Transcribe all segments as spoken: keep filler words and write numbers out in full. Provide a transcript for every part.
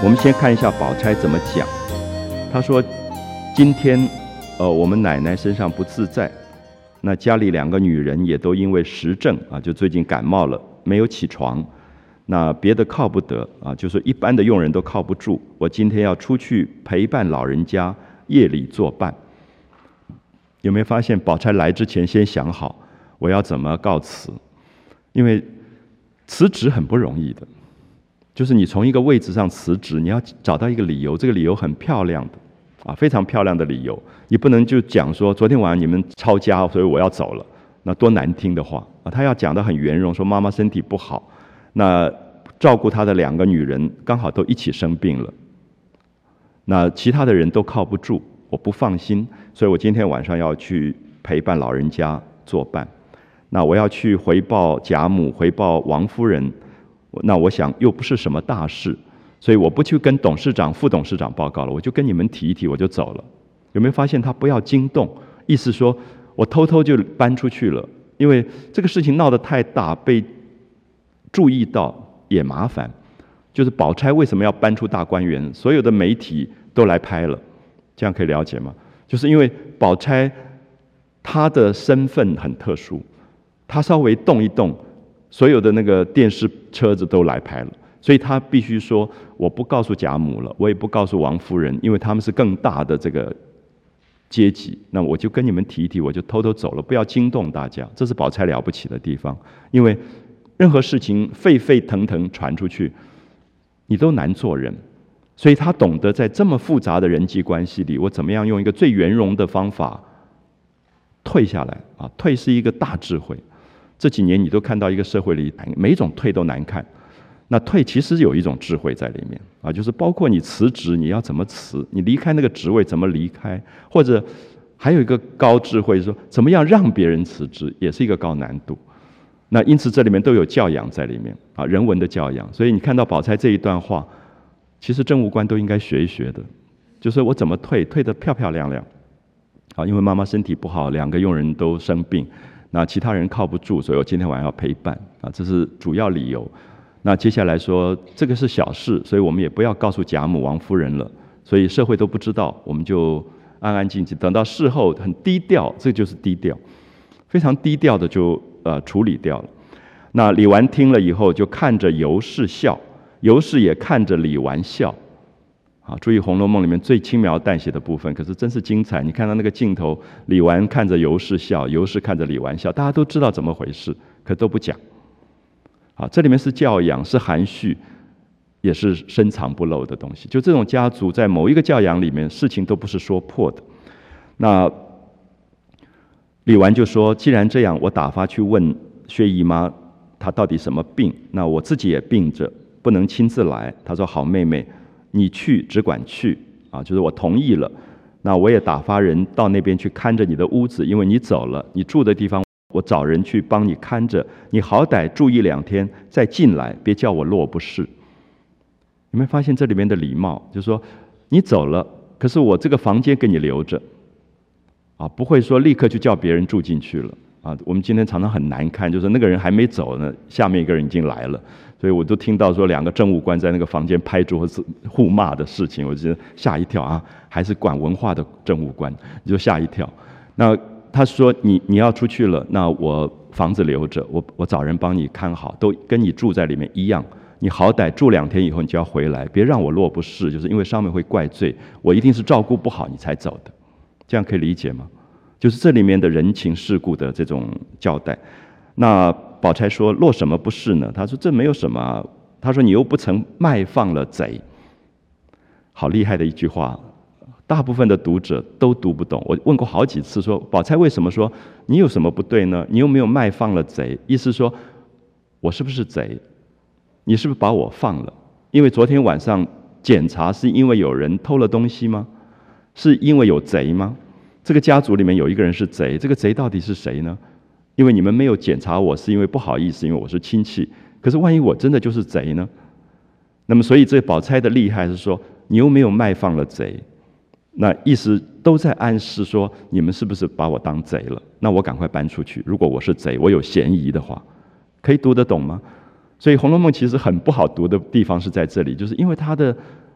们先看一下宝钗怎么讲。他说：“今天，呃，我们奶奶身上不自在，那家里两个女人也都因为时症啊，就最近感冒了，没有起床。那别的靠不得啊，就是一般的佣人都靠不住。我今天要出去陪伴老人家，夜里作伴。”有没有发现，宝钗来之前先想好我要怎么告辞？因为辞职很不容易的。就是你从一个位置上辞职，你要找到一个理由，这个理由很漂亮的，啊，非常漂亮的理由。你不能就讲说昨天晚上你们抄家，所以我要走了，那多难听的话啊！他要讲得很圆融，说妈妈身体不好，那照顾她的两个女人刚好都一起生病了，那其他的人都靠不住，我不放心，所以我今天晚上要去陪伴老人家作伴。那我要去回报贾母，回报王夫人。那我想又不是什么大事，所以我不去跟董事长、副董事长报告了，我就跟你们提一提，我就走了。有没有发现他不要惊动？意思说我偷偷就搬出去了，因为这个事情闹得太大，被注意到也麻烦。就是宝钗为什么要搬出大观园？所有的媒体都来拍了，这样可以了解吗？就是因为宝钗她的身份很特殊，她稍微动一动，所有的那个电视车子都来拍了，所以他必须说我不告诉贾母了，我也不告诉王夫人，因为他们是更大的这个阶级，那我就跟你们提一提，我就偷偷走了，不要惊动大家。这是宝钗了不起的地方，因为任何事情沸沸腾腾传出去，你都难做人，所以他懂得在这么复杂的人际关系里，我怎么样用一个最圆融的方法退下来啊？退是一个大智慧。这几年你都看到一个社会里，每一种退都难看。那退其实有一种智慧在里面啊，就是包括你辞职，你要怎么辞，你离开那个职位怎么离开，或者还有一个高智慧，说怎么样让别人辞职，也是一个高难度。那因此这里面都有教养在里面啊，人文的教养。所以你看到宝钗这一段话，其实政务官都应该学一学的，就是我怎么退，退得漂漂亮亮啊，因为妈妈身体不好，两个佣人都生病。那其他人靠不住，所以我今天晚上要陪伴啊，这是主要理由。那接下来说这个是小事，所以我们也不要告诉贾母、王夫人了，所以社会都不知道，我们就安安静静，等到事后很低调，这就是低调，非常低调的就呃处理掉了。那李纨听了以后，就看着尤氏笑，尤氏也看着李纨笑。啊，注意《红楼梦》里面最轻描淡写的部分，可是真是精彩。你看到那个镜头，李纨看着尤氏笑，尤氏看着李纨笑，大家都知道怎么回事，可都不讲。啊，这里面是教养，是含蓄，也是深藏不露的东西。就这种家族，在某一个教养里面，事情都不是说破的。那李纨就说：“既然这样，我打发去问薛姨妈，她到底什么病？那我自己也病着，不能亲自来。”她说：“好妹妹。”你去只管去啊，就是我同意了。那我也打发人到那边去看着你的屋子，因为你走了，你住的地方我找人去帮你看着，你好歹住一两天再进来，别叫我落不是。有没有发现这里面的礼貌？就是说你走了，可是我这个房间给你留着啊，不会说立刻就叫别人住进去了啊。我们今天常常很难看，就是那个人还没走呢，下面一个人已经来了。所以我都听到说两个政务官在那个房间拍桌子互骂的事情，我觉得吓一跳啊！还是管文化的政务官，你就吓一跳。那他说你你要出去了，那我房子留着，我我找人帮你看好，都跟你住在里面一样。你好歹住两天以后你就要回来，别让我落不是，就是因为上面会怪罪，我一定是照顾不好你才走的，这样可以理解吗？就是这里面的人情世故的这种交代。那宝钗说：“落什么不是呢？”他说：“这没有什么啊。”他说：“你又不曾卖放了贼。”好厉害的一句话，大部分的读者都读不懂。我问过好几次说，宝钗为什么说你有什么不对呢？你又没有卖放了贼，意思说我是不是贼？你是不是把我放了？因为昨天晚上检查是因为有人偷了东西吗？是因为有贼吗？这个家族里面有一个人是贼，这个贼到底是谁呢？因为你们没有检查我，是因为不好意思，因为我是亲戚。可是万一我真的就是贼呢？那么所以这宝钗的厉害是说，你又没有卖放了贼，那意思都在暗示说，你们是不是把我当贼了？那我赶快搬出去。如果我是贼，我有嫌疑的话，可以读得懂吗？所以《红楼梦》其实很不好读的地方是在这里，就是因为它的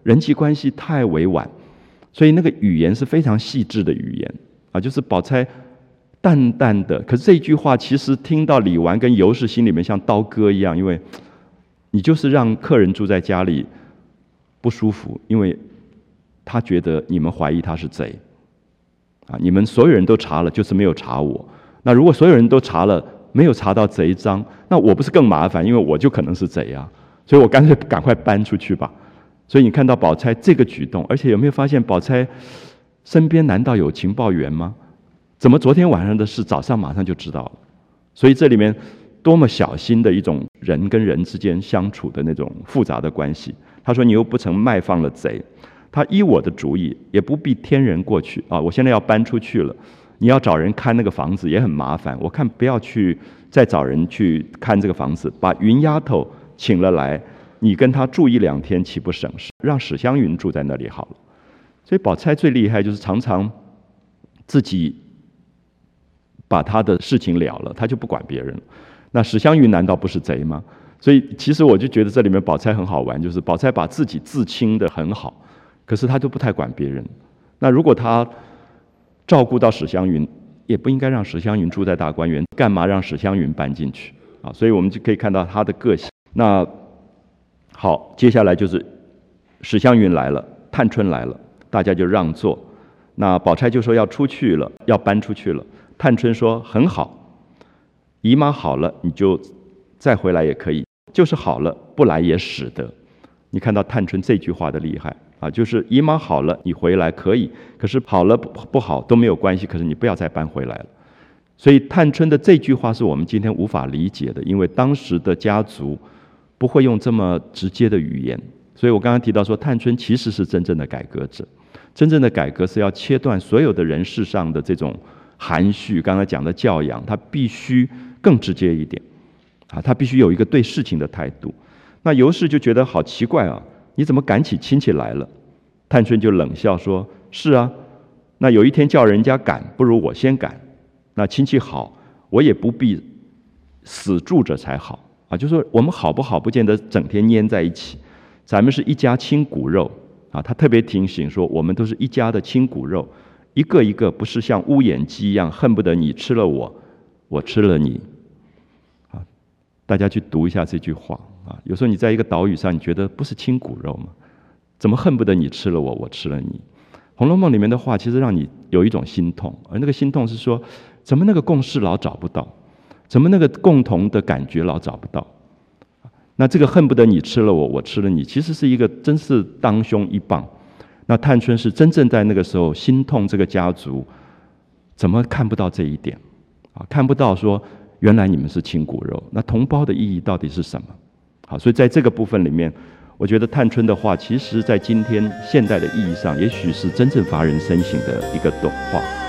人际关系太委婉，所以那个语言是非常细致的语言啊，就是宝钗淡淡的，可是这一句话其实听到李纨跟尤氏心里面像刀割一样，因为你就是让客人住在家里不舒服，因为他觉得你们怀疑他是贼啊，你们所有人都查了，就是没有查我。那如果所有人都查了，没有查到贼赃，那我不是更麻烦？因为我就可能是贼啊，所以我干脆赶快搬出去吧。所以你看到宝钗这个举动，而且有没有发现宝钗身边难道有情报员吗？怎么昨天晚上的事早上马上就知道了？所以这里面多么小心的一种人跟人之间相处的那种复杂的关系。他说：“你又不曾卖放了贼。”他依我的主意，也不必天人过去啊！我现在要搬出去了，你要找人看那个房子也很麻烦。我看不要去再找人去看这个房子，把云丫头请了来，你跟她住一两天，岂不省事？让史湘云住在那里好了。所以宝钗最厉害就是常常自己把她的事情了了，她就不管别人。那史湘云难道不是贼吗？所以其实我就觉得这里面宝钗很好玩，就是宝钗把自己自清的很好。可是他都不太管别人，那如果他照顾到史湘云，也不应该让史湘云住在大观园，干嘛让史湘云搬进去啊？所以我们就可以看到他的个性。那好，接下来就是史湘云来了，探春来了，大家就让座。那宝钗就说要出去了，要搬出去了。探春说很好，姨妈好了，你就再回来也可以，就是好了，不来也使得。你看到探春这句话的厉害。啊，就是姨妈好了，你回来可以，可是好了不好都没有关系，可是你不要再搬回来了。所以探春的这句话是我们今天无法理解的，因为当时的家族不会用这么直接的语言。所以我刚刚提到说，探春其实是真正的改革者，真正的改革是要切断所有的人事上的这种含蓄，刚才讲的教养，他必须更直接一点啊，他必须有一个对事情的态度。那尤氏就觉得好奇怪啊，你怎么赶起亲戚来了？探春就冷笑说：“是啊，那有一天叫人家赶，不如我先赶。那亲戚好，我也不必死住着才好啊。就说我们好不好，不见得整天黏在一起，咱们是一家亲骨肉啊。他特别提醒说，我们都是一家的亲骨肉，一个一个不是像乌眼鸡一样，恨不得你吃了我，我吃了你啊。大家去读一下这句话。”啊，有时候你在一个岛屿上，你觉得不是亲骨肉吗？怎么恨不得你吃了我，我吃了你？《红楼梦》里面的话，其实让你有一种心痛，而那个心痛是说，怎么那个共识老找不到，怎么那个共同的感觉老找不到？那这个恨不得你吃了我，我吃了你，其实是一个真是当胸一棒。那探春是真正在那个时候心痛这个家族，怎么看不到这一点？啊，看不到说原来你们是亲骨肉，那同胞的意义到底是什么？好，所以在这个部分里面，我觉得探春的话，其实在今天现代的意义上，也许是真正发人深省的一个短话。